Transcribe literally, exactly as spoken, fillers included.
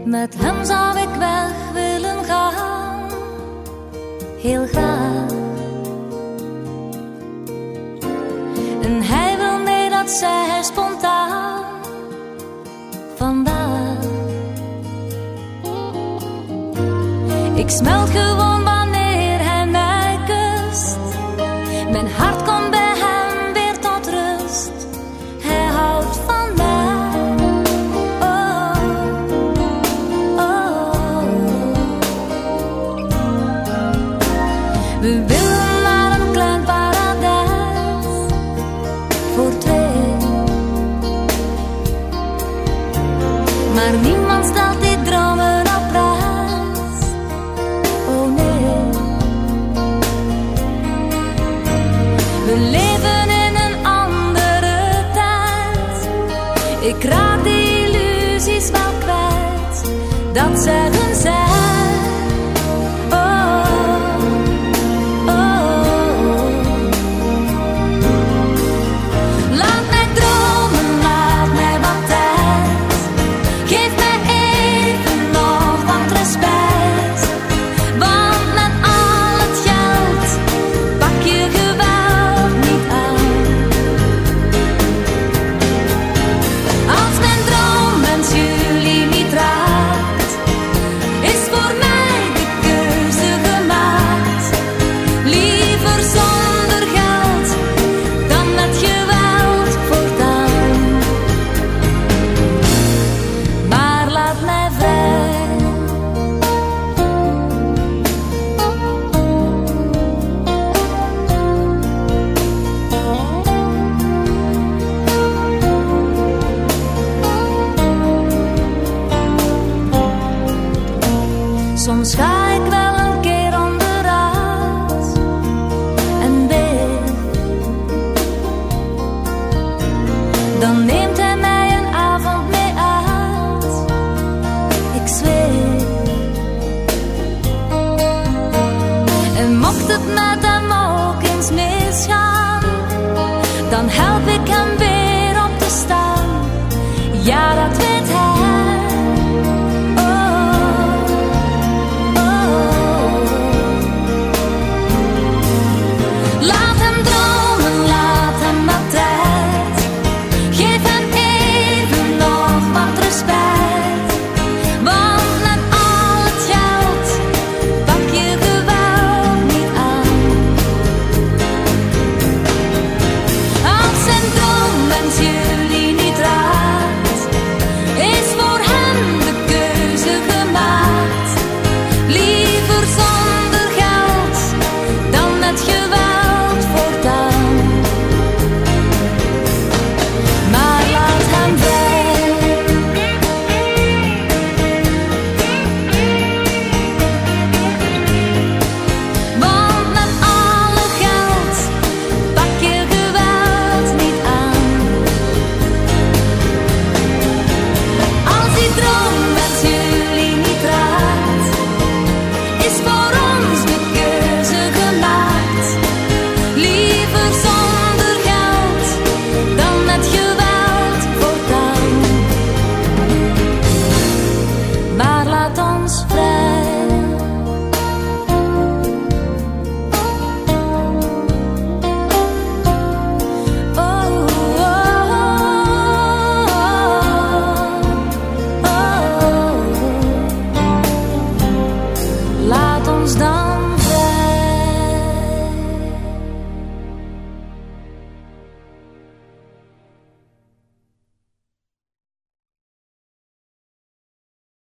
Met hem zou ik weg willen gaan, heel graag. En hij wil nee, dat zei hij spontaan vandaag. Ik smelt gewoon wanneer hij mij kust. Mijn hart komt bij hem weer tot rust. Hij houdt van mij. Oh, oh. We willen naar een klein paradijs voor twee. Maar niemand stelt die dromen op prijs. Oh nee. We leven in een andere tijd. Ik raak die illusies wel kwijt. Dat zeggen zij. Oh, oh. Laat mij dromen, laat mij wat tijd. Geef mij even nog wat respect. Want met al het geld pak je geweld niet aan. Als mijn droomwens jullie niet raakt, is voor mij de keuze gemaakt. Liever zonder geld dan met geweld voortaan. Maar laat mij vrij. Soms ga ik wel een keer onderuit en bid. Dan neemt hij mij een avond mee uit. Ik zweer. En mocht het met hem ook eens misgaan, dan help ik hem weer op te staan. Ja, dat